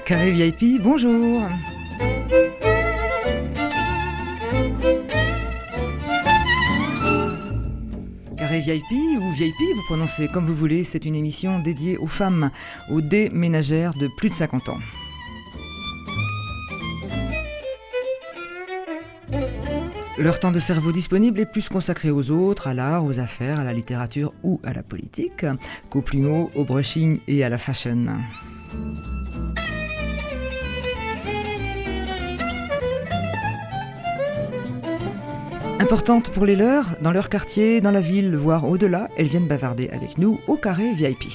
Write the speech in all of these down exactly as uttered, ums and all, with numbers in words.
Carré V I P, bonjour. Carré V I P ou V I P, vous prononcez comme vous voulez, c'est une émission dédiée aux femmes, aux déménagères de plus de cinquante ans. Leur temps de cerveau disponible est plus consacré aux autres, à l'art, aux affaires, à la littérature ou à la politique, qu'aux plumeaux, au brushing et à la fashion. Importantes pour les leurs, dans leur quartier, dans la ville, voire au-delà, elles viennent bavarder avec nous au Carré V I P.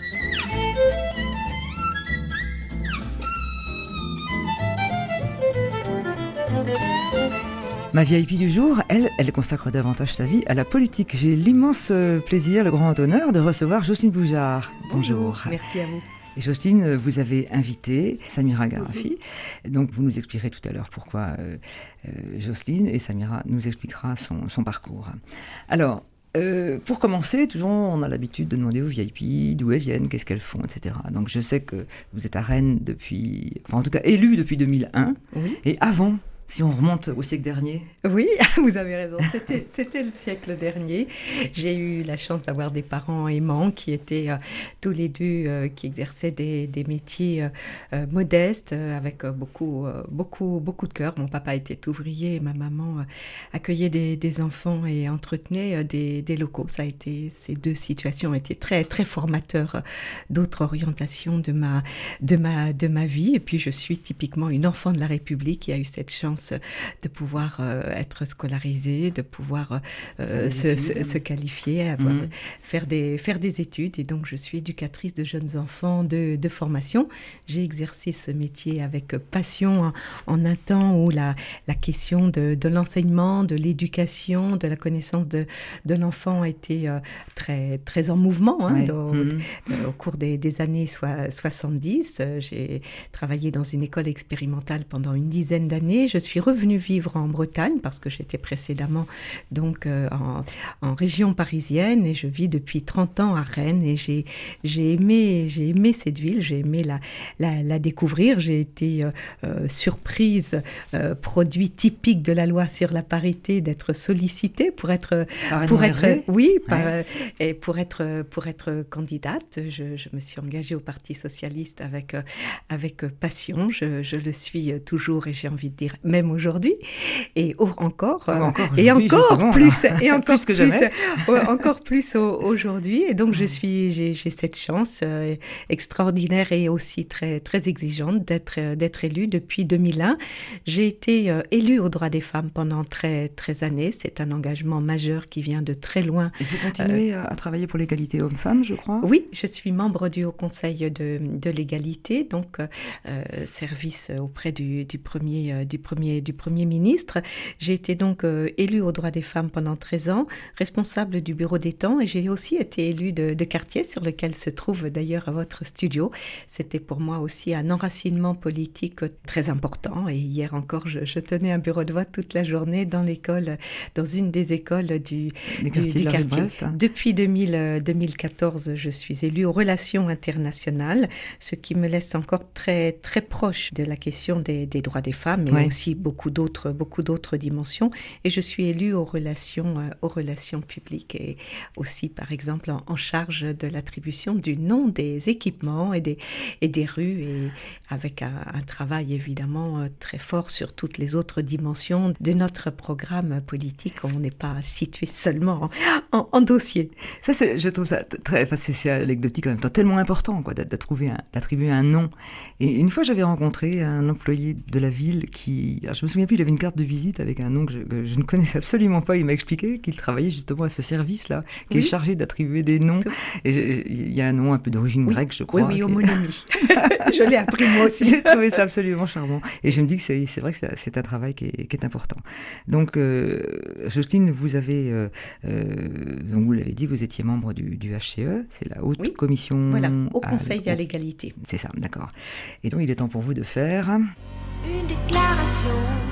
Ma V I P du jour, elle, elle consacre davantage sa vie à la politique. J'ai l'immense plaisir, le grand honneur de recevoir Jocelyne Boujard. Bonjour. Bonjour. Merci à vous. Et Jocelyne, vous avez invité Samira Gharafi. Donc vous nous expliquerez tout à l'heure pourquoi euh, euh, Jocelyne, et Samira nous expliquera son, son parcours. Alors, Euh, pour commencer, toujours, on a l'habitude de demander aux V I P d'où elles viennent, qu'est-ce qu'elles font, et cetera. Donc, je sais que vous êtes à Rennes depuis, enfin, en tout cas, élue depuis deux mille un. Oui. Et avant, si on remonte au siècle dernier. Oui, vous avez raison, c'était, c'était le siècle dernier. J'ai eu la chance d'avoir des parents aimants qui étaient euh, tous les deux, euh, qui exerçaient des, des métiers euh, modestes, euh, avec euh, beaucoup, euh, beaucoup, beaucoup de cœur. Mon papa était ouvrier et ma maman euh, accueillait des, des enfants et entretenait euh, des, des locaux. Ça a été, ces deux situations ont été très, très formateurs euh, d'autres orientations de ma, de, ma, de ma vie. Et puis, je suis typiquement une enfant de la République qui a eu cette chance de pouvoir euh, être scolarisée, de pouvoir euh, se, se, se qualifier, avoir, mmh. faire, des, faire des études. Et donc, je suis éducatrice de jeunes enfants de, de formation. J'ai exercé ce métier avec passion en, en un temps où la, la question de, de l'enseignement, de l'éducation, de la connaissance de, de l'enfant était euh, très, très en mouvement. Hein, ouais. dans, mmh. euh, au cours des, des années soixante-dix, euh, j'ai travaillé dans une école expérimentale pendant une dizaine d'années. Je suis revenue vivre en Bretagne parce que j'étais précédemment donc euh, en, en région parisienne et je vis depuis trente ans à Rennes et j'ai, j'ai, aimé, j'ai aimé cette ville, j'ai aimé la, la, la découvrir. J'ai été euh, euh, surprise, euh, produit typique de la loi sur la parité, d'être sollicitée pour être, pour être, oui, par, ouais. et pour être, pour être candidate. Je, je me suis engagée au Parti socialiste avec, avec passion. Je, je le suis toujours et j'ai envie de dire même aujourd'hui et oh, encore, euh, encore et encore plus et encore plus, que plus jamais. encore plus au, aujourd'hui et donc je suis j'ai, j'ai cette chance euh, extraordinaire et aussi très très exigeante d'être d'être élue depuis deux mille un. J'ai été euh, élue aux droits des femmes pendant très très années. C'est un engagement majeur qui vient de très loin. Et vous continuez euh, à travailler pour l'égalité hommes-femmes, je crois. Oui, je suis membre du Haut Conseil de de l'égalité, donc euh, service auprès du du premier euh, du premier du Premier ministre. J'ai été donc euh, élue aux droits des femmes pendant treize ans, responsable du bureau des temps et j'ai aussi été élue de, de quartier sur lequel se trouve d'ailleurs votre studio. C'était pour moi aussi un enracinement politique très important et hier encore je, je tenais un bureau de vote toute la journée dans l'école, dans une des écoles du, du, du quartier. Depuis deux mille, deux mille quatorze, je suis élue aux relations internationales, ce qui me laisse encore très, très proche de la question des, des droits des femmes, mais ouais. aussi beaucoup d'autres, beaucoup d'autres dimensions. Et je suis élue aux relations, euh, aux relations publiques et aussi, par exemple, en, en charge de l'attribution du nom des équipements et des, et des rues, et avec un, un travail évidemment euh, très fort sur toutes les autres dimensions de notre programme politique. On n'est pas situé seulement en, en, en dossier. Ça, c'est, je trouve ça très, enfin, c'est, c'est anecdotique en même temps, tellement important quoi, d'attribuer un, d'attribuer un nom. Et une fois, j'avais rencontré un employé de la ville qui, alors je me souviens plus, il avait une carte de visite avec un nom que je, que je ne connaissais absolument pas. Il m'a expliqué qu'il travaillait justement à ce service-là, qui oui. est chargé d'attribuer des noms. Tout. Et il y a un nom un peu d'origine oui. grecque, je crois. Oui, oui, homonymie. Je l'ai appris moi aussi. J'ai trouvé ça absolument charmant. Et je me dis que c'est, c'est vrai que c'est, c'est un travail qui est, qui est important. Donc, euh, Jocelyne, vous avez, euh, euh, donc vous l'avez dit, vous étiez membre du, du H C E, c'est la haute oui. commission. Voilà, au Conseil à, à l'égalité. C'est ça, d'accord. Et donc, il est temps pour vous de faire une déclaration.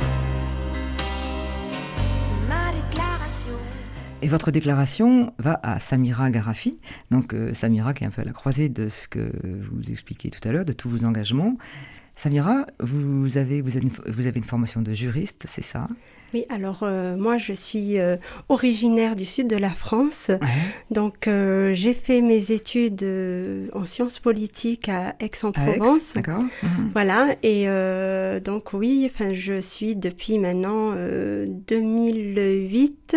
Ma déclaration. Et votre déclaration va à Samira Gharafi. Donc, euh, Samira qui est un peu à la croisée de ce que vous expliquiez tout à l'heure, de tous vos engagements. Samira, vous avez, vous avez, une, vous avez une formation de juriste, c'est ça? Oui, alors euh, moi je suis euh, originaire du sud de la France, ouais. donc euh, j'ai fait mes études euh, en sciences politiques à Aix-en-Provence. À Aix, d'accord. Mmh. Voilà, et euh, donc oui, enfin je suis depuis maintenant euh, deux mille huit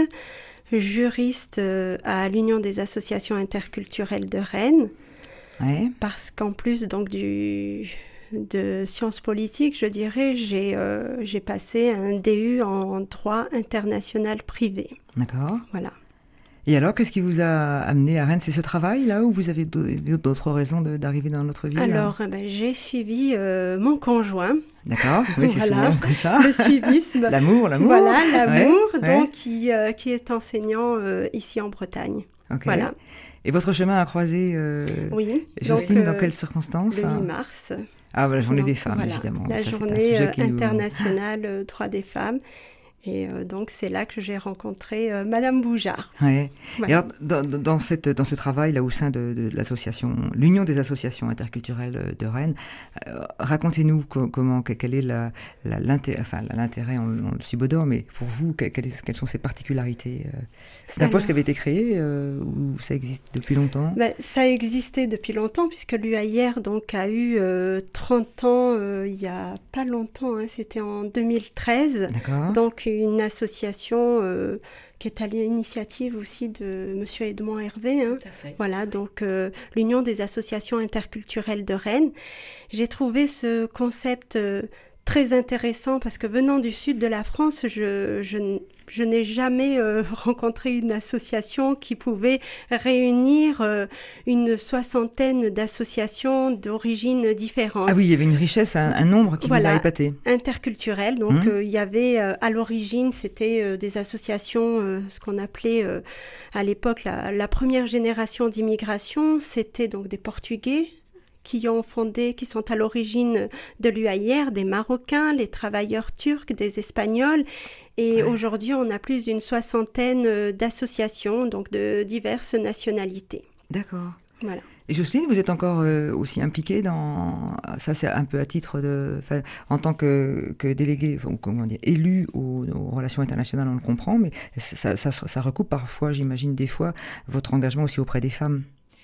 juriste euh, à l'Union des associations interculturelles de Rennes, ouais. parce qu'en plus donc du de sciences politiques, je dirais, j'ai, euh, j'ai passé un D U en droit international privé. D'accord. Voilà. Et alors, qu'est-ce qui vous a amené à Rennes? C'est ce travail, là, ou vous avez d'autres raisons de, d'arriver dans notre ville? Alors, ben, j'ai suivi euh, mon conjoint. D'accord, oui, c'est voilà. souvent comme ça. Le suivisme. L'amour, l'amour. Voilà, l'amour, ouais, donc, ouais. Qui, euh, qui est enseignant euh, ici en Bretagne. Okay. Voilà. Et votre chemin a croisé euh, oui, Jocelyne donc, euh, dans quelles circonstances? Le huit mars. Ah, bah, la journée donc, des femmes, voilà, évidemment. La ça, journée c'est un sujet qui internationale nous... euh, droit des femmes. Et euh, donc, c'est là que j'ai rencontré euh, Madame Boujard. Ouais. Voilà. Et alors, dans, dans, cette, dans ce travail, là, au sein de, de l'association, l'Union des associations interculturelles de Rennes, euh, racontez-nous co- comment, quel est la, la, l'intérêt, enfin, l'intérêt, on, on le subodore, mais pour vous, quelles, quelles sont ses particularités? C'est un alors, poste qui avait été créé euh, ou ça existe depuis longtemps? Ben, ça a existé depuis longtemps, puisque l'U A I R donc, a eu euh, trente ans, euh, il n'y a pas longtemps, hein, c'était en deux mille treize. D'accord. Donc, une association euh, qui est à l'initiative aussi de Monsieur Edmond Hervé. Hein. Tout à fait. Voilà, donc euh, l'Union des associations interculturelles de Rennes. J'ai trouvé ce concept euh, très intéressant parce que venant du sud de la France, je, je, je n'ai jamais euh, rencontré une association qui pouvait réunir euh, une soixantaine d'associations d'origines différentes. Ah oui, il y avait une richesse, un, un nombre qui voilà, vous a épaté. Interculturel. Donc, mmh. euh, il y avait, euh, à l'origine, c'était euh, des associations, euh, ce qu'on appelait euh, à l'époque la, la première génération d'immigration. C'était donc des Portugais qui ont fondé, qui sont à l'origine de l'U A I R, des Marocains, les travailleurs turcs, des Espagnols. Et ouais. aujourd'hui, on a plus d'une soixantaine d'associations, donc de diverses nationalités. D'accord. Voilà. Et Jocelyne, vous êtes encore euh, aussi impliquée dans... Ça, c'est un peu à titre de... En tant que, que déléguée, enfin, comment dire, élue aux, aux relations internationales, on le comprend, mais ça, ça, ça recoupe parfois, j'imagine, des fois, votre engagement aussi auprès des femmes.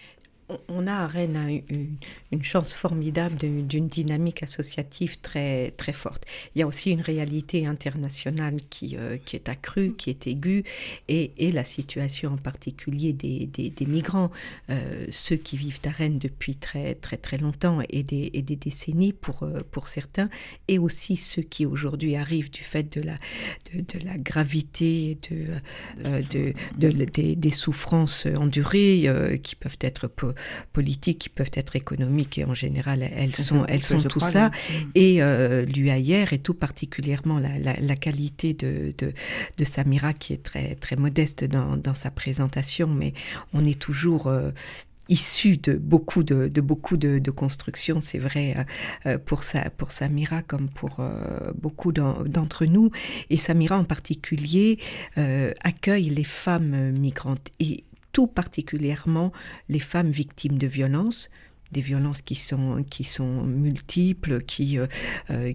On a à Rennes une, une chance formidable de, d'une dynamique associative très, très forte. Il y a aussi une réalité internationale qui, euh, qui est accrue, qui est aiguë, et, et la situation en particulier des, des, des migrants, euh, ceux qui vivent à Rennes depuis très, très, très longtemps et des, et des décennies pour, pour certains, et aussi ceux qui aujourd'hui arrivent du fait de la, de, de la gravité de, euh, de, de, de, des, des souffrances endurées euh, qui peuvent être peu, politiques, qui peuvent être économiques, et en général elles sont, elles sont tout ça. Et euh, l'U A I R, et tout particulièrement la, la, la qualité de, de, de Samira, qui est très, très modeste dans, dans sa présentation, mais on est toujours... Euh, issu de beaucoup de, de, beaucoup de, de constructions, c'est vrai euh, pour, sa, pour Samira comme pour euh, beaucoup d'en, d'entre nous. Et Samira en particulier euh, accueille les femmes migrantes, et tout particulièrement les femmes victimes de violences, des violences qui sont qui sont multiples, qui euh,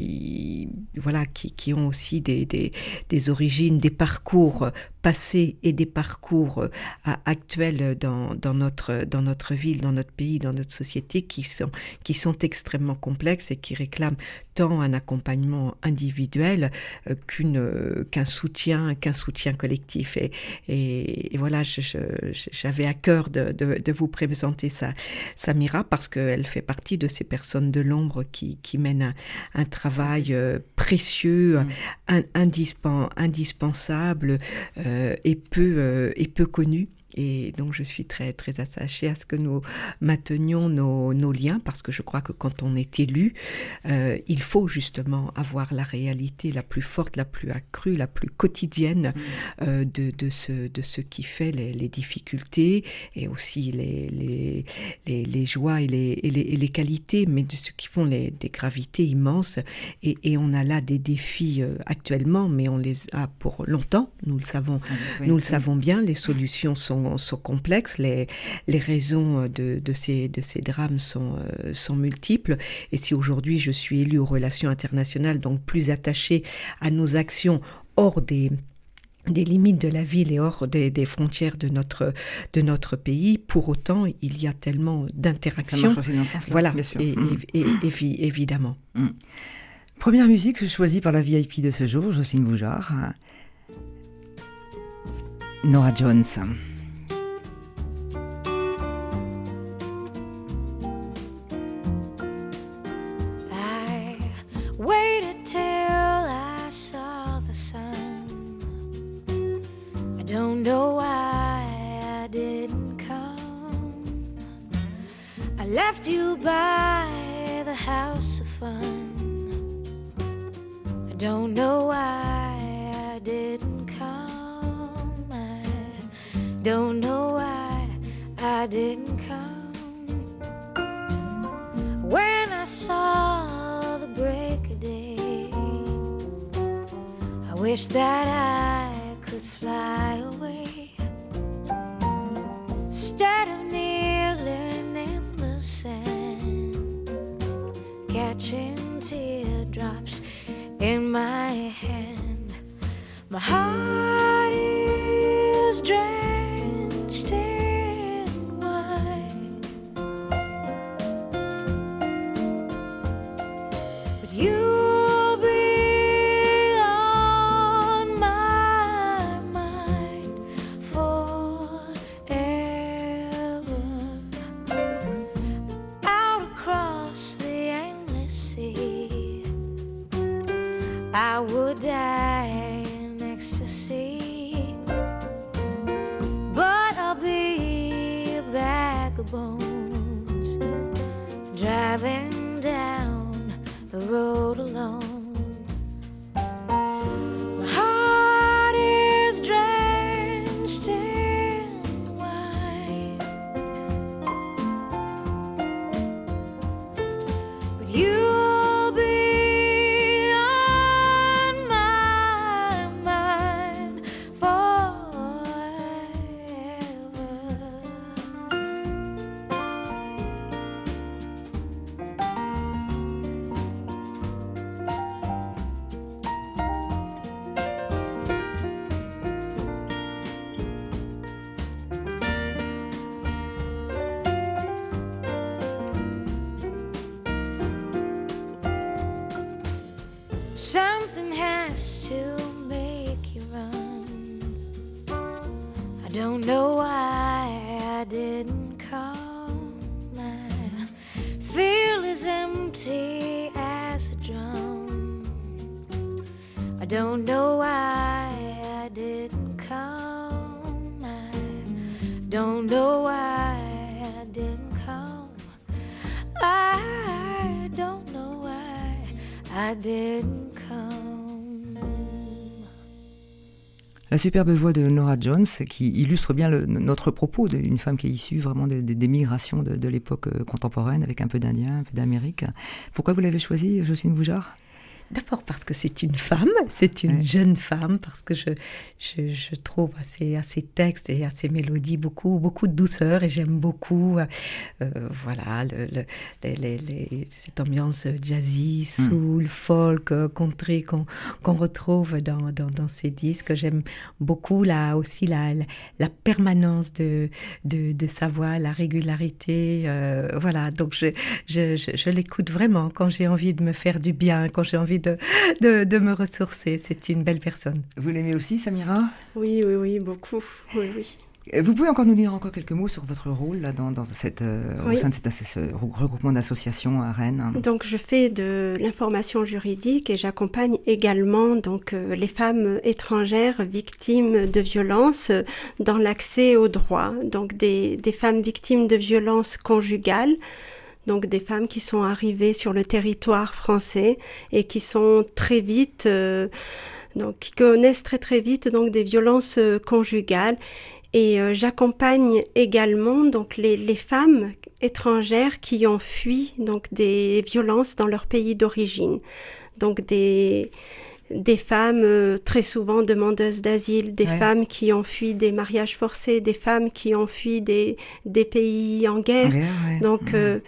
qui voilà qui qui ont aussi des des des origines, des parcours passés et des parcours euh, actuels dans dans notre dans notre ville, dans notre pays, dans notre société, qui sont qui sont extrêmement complexes et qui réclament tant un accompagnement individuel euh, qu'une euh, qu'un soutien qu'un soutien collectif. Et et, et voilà, je, je, j'avais à cœur de de, de vous présenter ça ça parce qu'elle fait partie de ces personnes de l'ombre qui, qui mènent un, un travail euh, précieux, mmh. un, indispen, indispensable euh, et, peu, euh, et peu connu. Et donc, je suis très, très attachée à ce que nous maintenions nos, nos liens, parce que je crois que quand on est élu, euh, il faut justement avoir la réalité la plus forte, la plus accrue, la plus quotidienne euh, de, de, ce, de ce qui fait les, les difficultés et aussi les, les, les, les joies et les, et, les, et les qualités, mais de ce qui font les, des gravités immenses. Et, et on a là des défis euh, actuellement, mais on les a pour longtemps, nous le savons, oui, nous oui. le savons bien, les solutions sont sont, sont complexes, les, les raisons de, de, ces, de ces drames sont, euh, sont multiples. Et si aujourd'hui je suis élue aux relations internationales, donc plus attachée à nos actions hors des... des limites de la ville et hors des, des frontières de notre, de notre pays, pour autant, il y a tellement d'interactions. Ça marche aussi dans ce sens-là, voilà, bien sûr. Et, Mmh. et, et, et, évidemment. Mmh. Première musique choisie par la V I P de ce jour, Jocelyne Boujard. Norah Jones. I waited till I saw the sun. I don't know why I didn't come. I left you by the house of fun. I don't know why I didn't come. I don't know why I didn't come. When I saw the break of day, I wish that I could fly away instead of kneeling in the sand, catching teardrops in my hand. My heart is drenched in wine, but you'll be on my mind forever. Out across the endless sea, I would die in ecstasy, but I'll be a bag of bones, driving down the road alone. My heart is drenched in wine, but you something has to make you run. I don't know why I didn't come. I feel as empty as a drum. I don't know why I didn't come. I don't know why I didn't come. I don't know why I didn't come. La superbe voix de Norah Jones qui illustre bien le, notre propos d'une femme qui est issue vraiment des, des, des migrations de, de l'époque contemporaine avec un peu d'Indien, un peu d'Amérique. Pourquoi vous l'avez choisie, Jocelyne Boujard ? D'abord parce que c'est une femme, c'est une ouais. jeune femme, parce que je, je, je trouve à ses, à ses textes et à ses mélodies beaucoup, beaucoup de douceur, et j'aime beaucoup euh, voilà, le, le, les, les, les, cette ambiance jazzy, soul, mm. folk, country qu'on, qu'on retrouve dans, dans, dans ces disques. J'aime beaucoup là, aussi la, la, la permanence de, de, de sa voix, la régularité. Euh, voilà, donc je, je, je, je l'écoute vraiment quand j'ai envie de me faire du bien, quand j'ai envie De, de, de me ressourcer. C'est une belle personne. Vous l'aimez aussi, Samira ? Oui, oui, oui, beaucoup. Oui, oui. Vous pouvez encore nous dire encore quelques mots sur votre rôle là, dans, dans cette, euh, oui. au sein de cet ce regroupement d'associations à Rennes. Donc, je fais de l'information juridique et j'accompagne également donc, euh, les femmes étrangères victimes de violences dans l'accès aux droits. Donc, des, des femmes victimes de violences conjugales, donc des femmes qui sont arrivées sur le territoire français et qui sont très vite, euh, donc qui connaissent très très vite donc des violences euh, conjugales. Et euh, j'accompagne également donc les, les femmes étrangères qui ont fui donc des violences dans leur pays d'origine. Donc des des femmes euh, très souvent demandeuses d'asile, des ouais. femmes qui ont fui des mariages forcés, des femmes qui ont fui des, des pays en guerre. En guerre, ouais. Donc, Mmh. euh,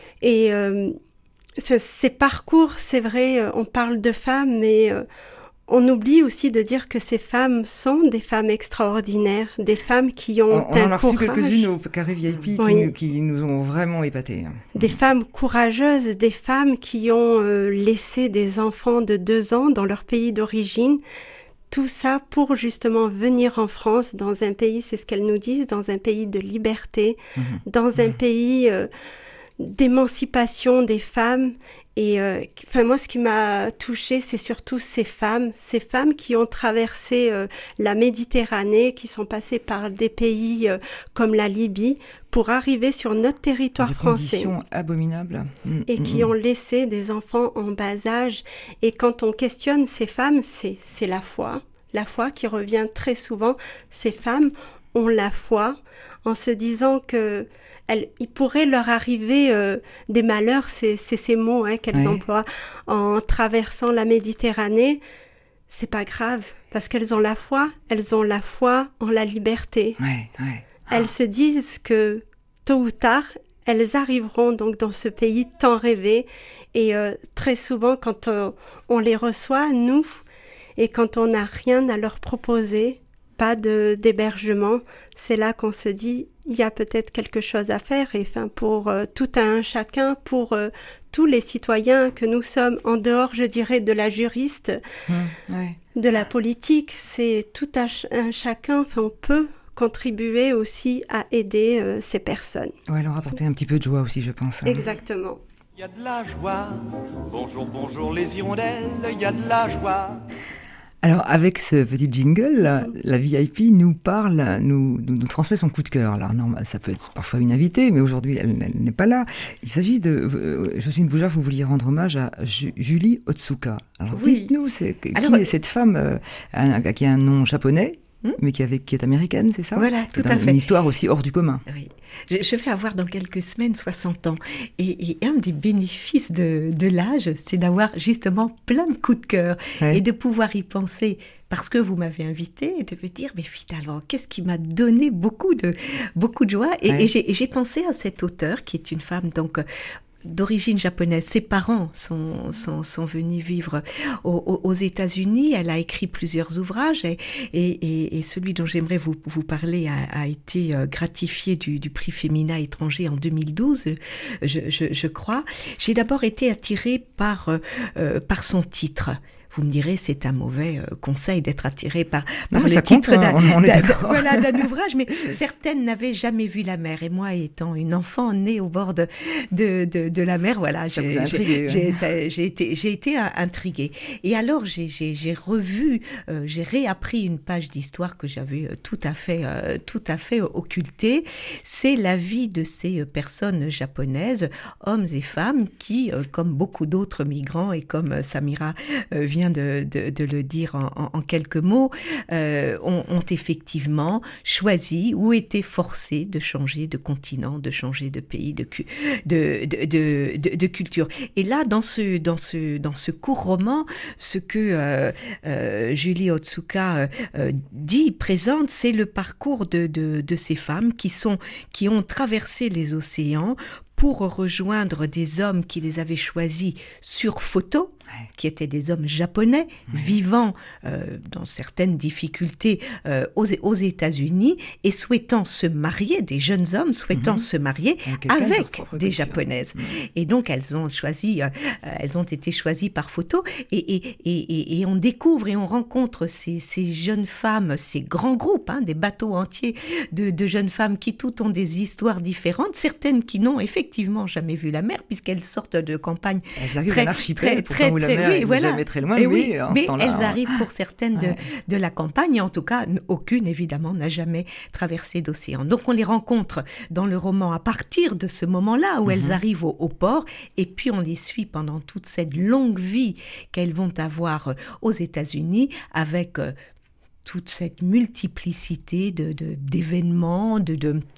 et euh, ce- ces parcours, c'est vrai, euh, on parle de femmes, mais euh, on oublie aussi de dire que ces femmes sont des femmes extraordinaires, des femmes qui ont On, on un en a reçu courage, quelques-unes au carré V I P qui, Oui. nous, qui nous ont vraiment épatés. des femmes courageuses, des femmes qui ont euh, laissé des enfants de deux ans dans leur pays d'origine. Tout ça pour justement venir en France, dans un pays, c'est ce qu'elles nous disent, dans un pays de liberté, Mmh. dans un pays euh, d'émancipation des femmes. Et euh, enfin, moi, ce qui m'a touchée, c'est surtout ces femmes, ces femmes qui ont traversé euh, la Méditerranée, qui sont passées par des pays euh, comme la Libye, pour arriver sur notre territoire Des français. conditions abominables. Mmh, Et mmh, qui mmh. ont laissé des enfants en bas âge. Et quand on questionne ces femmes, c'est, c'est la foi. La foi qui revient très souvent. Ces femmes ont la foi en se disant que elles, il pourrait leur arriver euh, des malheurs, c'est, c'est ces mots hein, qu'elles Ouais. emploient, en traversant la Méditerranée. C'est pas grave, parce qu'elles ont la foi. Elles ont la foi en la liberté. Ouais, ouais. Elles se disent que tôt ou tard, elles arriveront donc dans ce pays tant rêvé. Et euh, très souvent, quand euh, on les reçoit, nous, et quand on n'a rien à leur proposer, pas de, d'hébergement, c'est là qu'on se dit, il y a peut-être quelque chose à faire. Et enfin, pour euh, tout un chacun, pour euh, tous les citoyens que nous sommes, en dehors, je dirais, de la juriste, Mmh, ouais. de la politique, c'est tout un, ch- un chacun, enfin, on peut contribuer aussi à aider euh, ces personnes. Ouais, leur apporter un petit peu de joie aussi, je pense. hein. Exactement. Il y a de la joie. Bonjour, bonjour les hirondelles, il y a de la joie. Alors, avec ce petit jingle, la, la V I P nous parle, nous, nous, nous transmet son coup de cœur. Alors, non, ça peut être parfois une invitée, mais aujourd'hui, elle, elle n'est pas là. Il s'agit de... Euh, Jocelyne Bougeard, vous vouliez rendre hommage à Ju- Julie Otsuka. Alors, Oui. dites-nous, c'est, qui Alors, est cette femme euh, un- qui a un nom japonais, Hmm mais qui, avait, qui est américaine, c'est ça? Voilà, tout C'est à un- fait. Une histoire aussi hors du commun. Oui. Je, je vais avoir dans quelques semaines soixante ans. Et, et un des bénéfices de, de l'âge, c'est d'avoir justement plein de coups de cœur Ouais. et de pouvoir y penser. Parce que vous m'avez invité et de me dire, mais finalement, qu'est-ce qui m'a donné beaucoup de, beaucoup de joie. Et, Ouais. et j'ai, et j'ai pensé à cette auteure qui est une femme, donc, d'origine japonaise. Ses parents sont, sont, sont venus vivre aux, aux États-Unis. Elle a écrit plusieurs ouvrages et, et, et, et celui dont j'aimerais vous, vous parler a, a été gratifié du, du prix Féminin étranger en deux mille douze, je, je, je crois. J'ai d'abord été attirée par, euh, par son titre. Vous me direz, c'est un mauvais euh, conseil d'être attiré par, par Non, mais le ça titre compte, d'un, hein, on est d'un- d'accord. voilà, d'un ouvrage, mais certaines n'avaient jamais vu la mer. Et moi, étant une enfant née au bord de, de, de, de la mer, voilà, Ça j'ai, vous a intrigué, j'ai, ouais. j'ai, ça- j'ai été, j'ai été euh, intriguée. Et alors, j'ai, j'ai, j'ai revu, euh, j'ai réappris une page d'histoire que j'avais euh, tout à fait, euh, tout à fait occultée. C'est la vie de ces euh, personnes japonaises, hommes et femmes, qui, euh, comme beaucoup d'autres migrants, et comme euh, Samira euh, vient de, de, de le dire en, en, en quelques mots, euh, ont, ont effectivement choisi ou été forcés de changer de continent, de changer de pays, de, cu- de, de, de, de, de culture. Et là, dans ce, dans ce, dans ce court roman, ce que euh, euh, Julie Otsuka euh, euh, dit, présente, c'est le parcours de, de, de ces femmes qui, sont, qui ont traversé les océans pour rejoindre des hommes qui les avaient choisis sur photo, Ouais. qui étaient des hommes japonais, vivant euh, dans certaines difficultés euh, aux, aux États-Unis et souhaitant se marier, des jeunes hommes souhaitant Mhm. se marier Avec quelqu'un de leur avec propre des culture. japonaises. Mhm. Et donc elles ont choisi, euh, elles ont été choisies par photo et, et, et, et, et on découvre et on rencontre ces, ces jeunes femmes, ces grands groupes, hein, des bateaux entiers de, de jeunes femmes qui toutes ont des histoires différentes, certaines qui n'ont effectivement jamais vu la mer puisqu'elles sortent de campagnes Elles arrivent très, à l'archipel, très, pourtant très, où la très- mer oui, est voilà. jamais très loin, Et mais oui, en ce mais temps-là, elles hein. arrivent pour certaines de, Ouais. de la campagne, et en tout cas, n- aucune évidemment n'a jamais traversé d'océan. Donc on les rencontre dans le roman à partir de ce moment-là où elles Mhm. arrivent au, au port, et puis on les suit pendant toute cette longue vie qu'elles vont avoir euh, aux États-Unis avec euh, toute cette multiplicité de, de- d'événements, de, de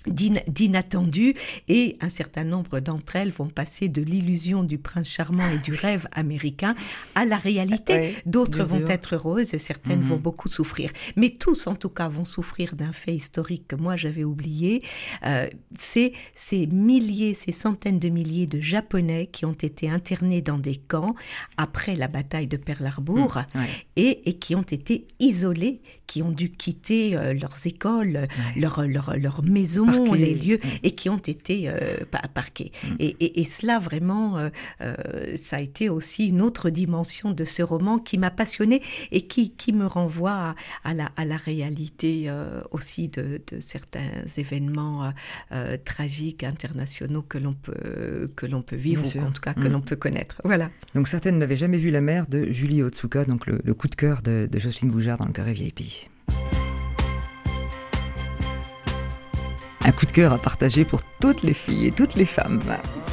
d'in- d'inattendu, et un certain nombre d'entre elles vont passer de l'illusion du prince charmant et du rêve américain à la réalité. Ouais, D'autres dur, vont dur. être heureuses et certaines Mhm. vont beaucoup souffrir. Mais tous, en tout cas, vont souffrir d'un fait historique que moi j'avais oublié. Euh, c'est ces milliers, ces centaines de milliers de Japonais qui ont été internés dans des camps après la bataille de Pearl Harbor Mmh, ouais. et, et qui ont été isolés, qui ont dû quitter euh, leurs écoles, leurs leur, leur maisons, Parqués. les lieux, Mmh. et qui ont été euh, pa- parqués. Et, et, et cela, vraiment, euh, euh, ça a été aussi une autre dimension de ce roman qui m'a passionnée et qui, qui me renvoie à, à, la, à la réalité euh, aussi de, de certains événements euh, euh, tragiques, internationaux que l'on peut, que l'on peut vivre, Bien ou sûr. en tout cas que Mmh. l'on peut connaître. Voilà. Donc certaines n'avaient jamais vu la mer de Julie Otsuka, donc le, le coup de cœur de, de Jocelyne Boujard dans le Carré V I P. Un coup de cœur à partager pour toutes les filles et toutes les femmes.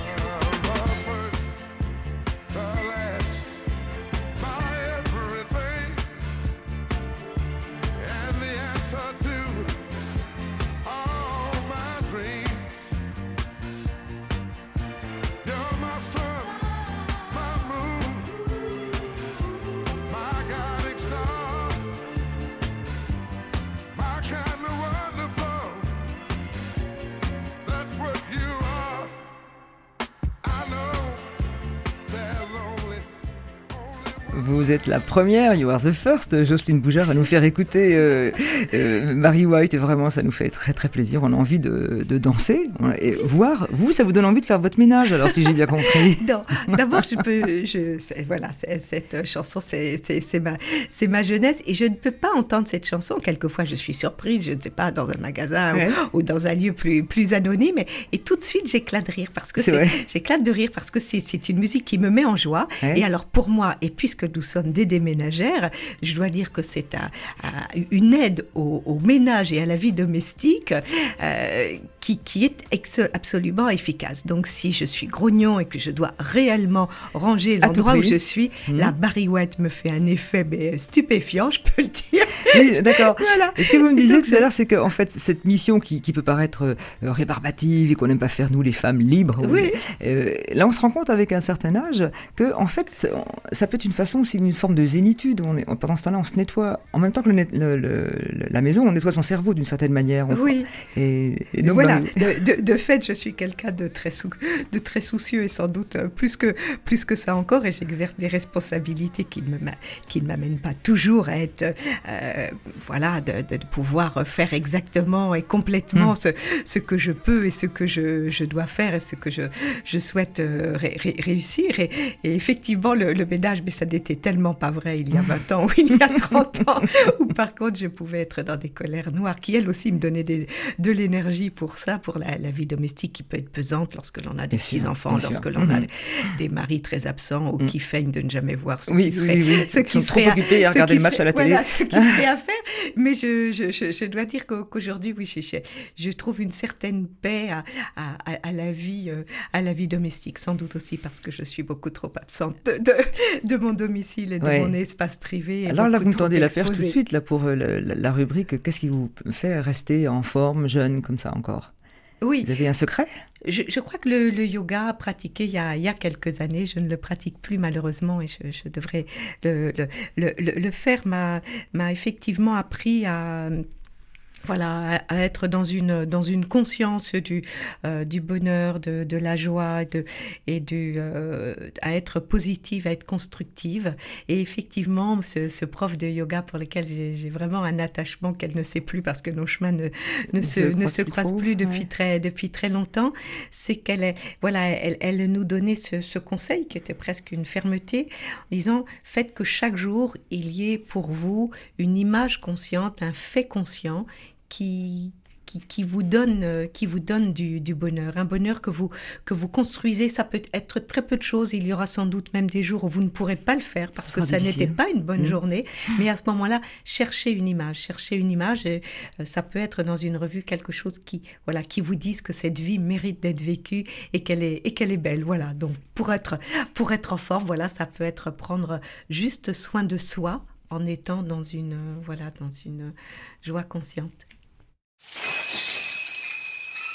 Vous êtes la première, you are the first, Jocelyne Boujard, à nous faire écouter euh, euh, Barry White. Et vraiment, ça nous fait très très plaisir. On a envie de, de danser. Et voir, vous, ça vous donne envie de faire votre ménage, alors si j'ai bien compris. Non, d'abord, je peux, je, c'est- voilà, c'est- cette chanson, c'est, c'est, c'est, ma, c'est ma jeunesse, et je ne peux pas entendre cette chanson. Quelquefois, je suis surprise, je ne sais pas, dans un magasin Ouais. ou, ou dans un lieu plus, plus anonyme, et, et tout de suite, j'éclate de rire, parce que C'est c'est, vrai. j'éclate de rire parce que c'est, c'est une musique qui me met en joie. Ouais. Et alors, pour moi, et puisque nous sommes des déménagères, je dois dire que c'est un- un- une aide au, au ménage et à la vie domestique euh, qui, qui est ex- absolument efficace. Donc, si je suis grognon et que je dois réellement ranger À tout l'endroit où prix. je suis, Mhm. la Barry White me fait un effet mais, stupéfiant, je peux le dire. Oui, d'accord. Voilà. Et ce que vous me disiez Donc, tout à l'heure, c'est qu'en fait, cette mission qui, qui peut paraître euh, rébarbative et qu'on n'aime pas faire, nous, les femmes libres, Oui. euh, là, on se rend compte avec un certain âge que, en fait, ça- ça peut être une façon aussi, une forme de zénitude. On est, pendant ce temps-là, on se nettoie. En même temps que le net- le- le- la maison, on nettoie son cerveau d'une certaine manière. On- Oui. Et, et donc, voilà, bah, de, de- de fait, je suis quelqu'un de très, sou- de très soucieux et sans doute euh, plus que, plus que ça encore, et j'exerce des responsabilités qui ne, me ma- qui ne m'amènent pas toujours à être, euh, voilà, de, de- de pouvoir faire exactement et complètement Mm. ce, ce que je peux et ce que je, je dois faire et ce que je, je souhaite euh, ré- ré- réussir. Et, et effectivement, le, le ménage, mais ça n'était tellement pas vrai il y a vingt ans ou il y a trente ans, où par contre, je pouvais être dans des colères noires qui, elles aussi, me donnaient des, de l'énergie pour ça, pour la, la vie domestique qui peut être pesante lorsque l'on a des Bien sûr, petits-enfants, bien sûr. lorsque l'on a Mhm. des, des maris très absents ou Mhm. qui feignent de ne jamais voir ce Oui, qui oui, serait, oui, oui. ce Ils qui sont trop serait occupés à ce regarder qui le match serait- à la télé. voilà, ce qui serait à faire. Mais je, je, je, je dois dire qu'au- qu'aujourd'hui, oui, je, je, je trouve une certaine paix à, à, à- à la vie, euh, à la vie domestique, sans doute aussi parce que je suis beaucoup trop absente de, de, de mon domicile et de Ouais. mon espace privé. et alors là, beaucoup vous me trop tendez la perche tout de exposée. suite là, pour euh, la, la- la rubrique. Qu'est-ce qui vous fait rester en forme, jeune, comme ça encore? Oui, Vous avez un secret? je, je crois que le, le yoga pratiqué il y, a, il y a quelques années, je ne le pratique plus malheureusement et je, je devrais le, le, le, le- le faire, m'a, m'a effectivement appris à... Voilà, à être dans une, dans une conscience du, euh, du bonheur, de, de la joie, de, et du, euh, à être positive, à être constructive. Et effectivement, ce, ce prof de yoga pour lequel j'ai, j'ai vraiment un attachement qu'elle ne sait plus parce que nos chemins ne, ne, se, ne se plus croisent trop, plus depuis, ouais. très, depuis très longtemps, c'est qu'elle est, voilà, elle, elle nous donnait ce, ce conseil qui était presque une fermeté, en disant faites que chaque jour il y ait pour vous une image consciente, un fait conscient qui, qui, qui vous donne, euh, qui vous donne du, du bonheur, un bonheur que vous, que vous construisez. Ça peut être très peu de choses, il y aura sans doute même des jours où vous ne pourrez pas le faire parce Ce que sera ça difficile. n'était pas une bonne Mmh. journée, mais à ce moment-là, cherchez une image, cherchez une image, et, euh, ça peut être dans une revue quelque chose qui, voilà, qui vous dise que cette vie mérite d'être vécue et qu'elle est, et qu'elle est belle, voilà. Donc, pour être, pour être en forme, voilà, ça peut être prendre juste soin de soi en étant dans une, euh, voilà, dans une joie consciente.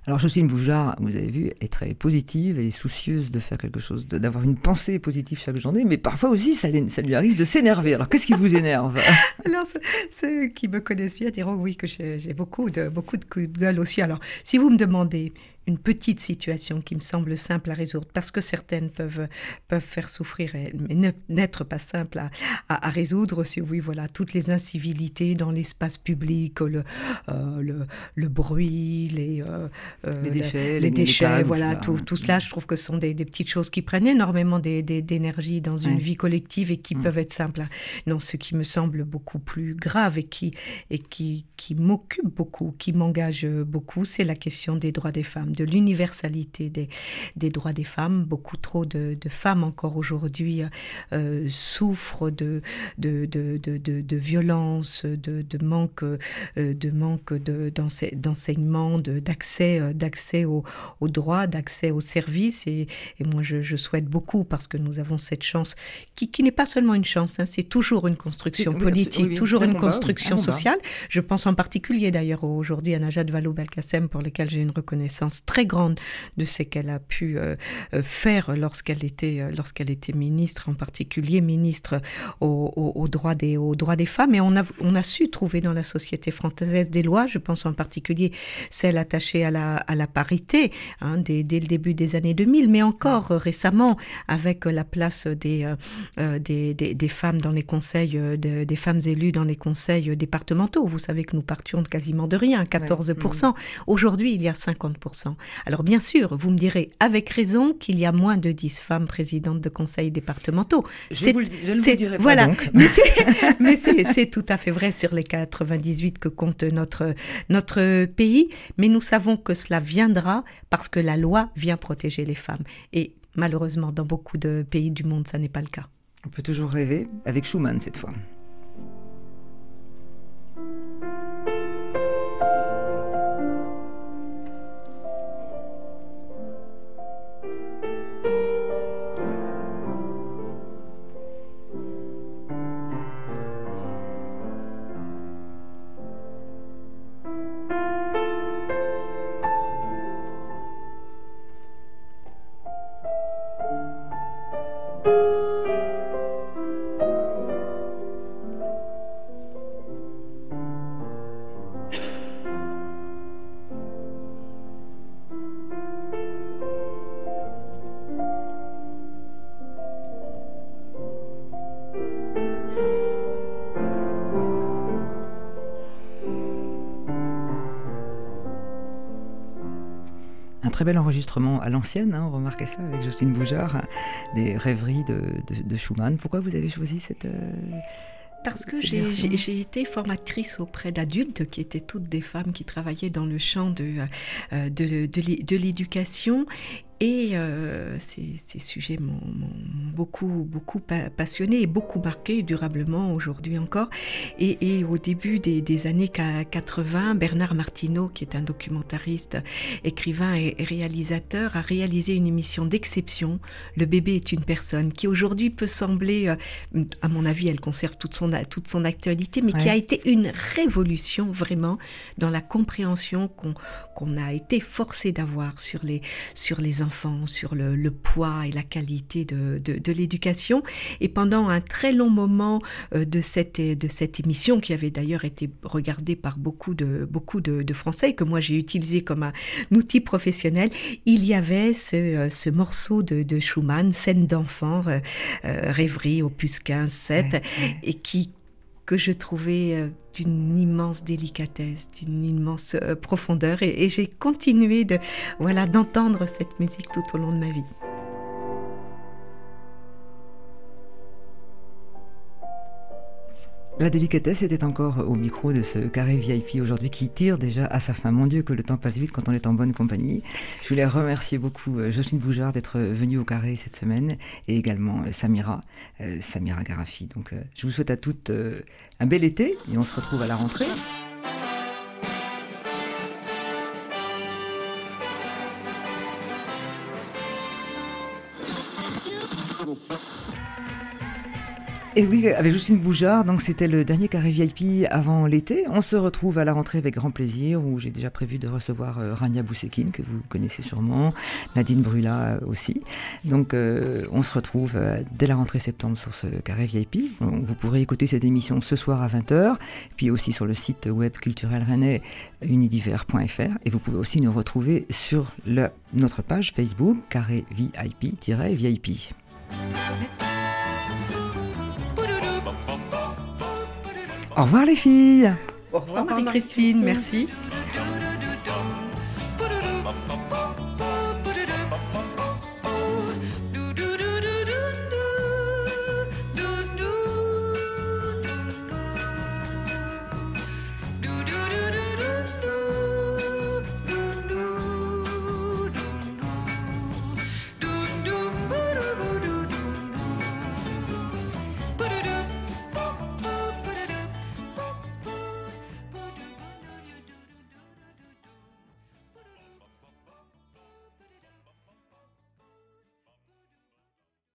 Alors Jocelyne Boujard, vous avez vu, est très positive, elle est soucieuse de faire quelque chose, de, d'avoir une pensée positive chaque journée, mais parfois aussi ça, ça lui arrive de s'énerver. Alors qu'est-ce qui vous énerve? Alors ceux, ceux qui me connaissent bien diront oui que j'ai, j'ai beaucoup de, beaucoup de coups de gueule aussi. Alors si vous me demandez une petite situation qui me semble simple à résoudre, parce que certaines peuvent, peuvent faire souffrir, mais ne, n'être pas simples à, à, à résoudre, c'est oui, voilà, toutes les incivilités dans l'espace public, le, euh, le, le bruit, les, euh, les déchets, les, les, déchets, les voilà, tout, tout cela, je trouve que ce sont des, des petites choses qui prennent énormément des, des, d'énergie dans une ouais. vie collective et qui mmh. peuvent être simples. Non, ce qui me semble beaucoup plus grave et qui, et qui, qui m'occupe beaucoup, qui m'engage beaucoup, c'est la question des droits des femmes, de l'universalité des, des droits des femmes. Beaucoup trop de, de femmes encore aujourd'hui euh, souffrent de, de, de, de, de, de violence, de, de manque, euh, de manque de, d'ense- d'enseignement, de, d'accès, d'accès aux, aux droits, d'accès aux services. Et, et moi, je, je souhaite beaucoup, parce que nous avons cette chance, qui, qui n'est pas seulement une chance, hein, c'est toujours une construction oui, politique, oui, oui, toujours une combat, construction oui, sociale. Je pense en particulier d'ailleurs aujourd'hui à Najat Vallaud-Belkacem, pour lesquelles j'ai une reconnaissance très grande de ce qu'elle a pu euh, faire lorsqu'elle était, euh, lorsqu'elle était ministre, en particulier ministre aux, aux, aux, droits, des, aux droits des femmes. Et on a, on a su trouver dans la société française des lois, je pense en particulier celle attachée à la, à la parité, hein, dès, dès le début des années deux mille, mais encore euh, récemment avec la place des, euh, des, des, des femmes dans les conseils, euh, de, des femmes élues dans les conseils départementaux. Vous savez que nous partions de quasiment de rien, quatorze pour cent. Ouais. Aujourd'hui, il y a cinquante pour cent. Alors bien sûr, vous me direz avec raison qu'il y a moins de dix femmes présidentes de conseils départementaux. Je, c'est, vous le, je ne vous le dirai pas voilà, donc. Mais, c'est, mais c'est, c'est tout à fait vrai sur les quatre-vingt-dix-huit que compte notre, notre pays. Mais nous savons que cela viendra parce que la loi vient protéger les femmes. Et malheureusement, dans beaucoup de pays du monde, ça n'est pas le cas. On peut toujours rêver, avec Schumann cette fois. Un très bel enregistrement à l'ancienne, hein, on remarquait ça avec Jocelyne Boujard, des rêveries de, de, de Schumann. Pourquoi vous avez choisi cette... Euh, Parce que j'ai, j'ai, j'ai été formatrice auprès d'adultes qui étaient toutes des femmes qui travaillaient dans le champ de, euh, de, de, de, de l'éducation. Et euh, ces, ces sujets m'ont, m'ont beaucoup, beaucoup passionné et beaucoup marqué durablement aujourd'hui encore. Et, et au début des, des années quatre-vingts, Bernard Martineau, qui est un documentariste, écrivain et réalisateur, a réalisé une émission d'exception, Le bébé est une personne, qui aujourd'hui peut sembler, à mon avis, elle conserve toute son, toute son actualité, mais ouais. qui a été une révolution vraiment dans la compréhension qu'on, qu'on a été forcé d'avoir sur les, sur les enfants. Enfants, sur le, le poids et la qualité de, de, de l'éducation. Et pendant un très long moment euh, de, cette, de cette émission, qui avait d'ailleurs été regardée par beaucoup de, beaucoup de, de Français, et que moi j'ai utilisé comme un outil professionnel, il y avait ce, ce morceau de, de Schumann, Scène d'enfant, euh, euh, Rêverie, opus quinze sept, ouais, ouais. et qui que je trouvais euh, d'une immense délicatesse, d'une immense euh, profondeur. Et, et j'ai continué de, voilà, d'entendre cette musique tout au long de ma vie. La délicatesse était encore au micro de ce carré V I P aujourd'hui qui tire déjà à sa fin. Mon Dieu, que le temps passe vite quand on est en bonne compagnie. Je voulais remercier beaucoup Jocelyne Boujard d'être venue au carré cette semaine et également Samira, euh, Samira Garafi. Donc, euh, je vous souhaite à toutes euh, un bel été et on se retrouve à la rentrée. Et oui, avec Justine Boujard, donc c'était le dernier carré V I P avant l'été. On se retrouve à la rentrée avec grand plaisir, où j'ai déjà prévu de recevoir euh, Rania Boussekine, que vous connaissez sûrement, Nadine Brula euh, aussi. Donc euh, on se retrouve euh, dès la rentrée septembre sur ce carré V I P. Vous pourrez écouter cette émission ce soir à vingt heures, puis aussi sur le site web culturel rennais unidiver point f r. Et vous pouvez aussi nous retrouver sur le, notre page Facebook, carré V I P-V I P. Au revoir les filles. Au revoir Marie-Christine, merci.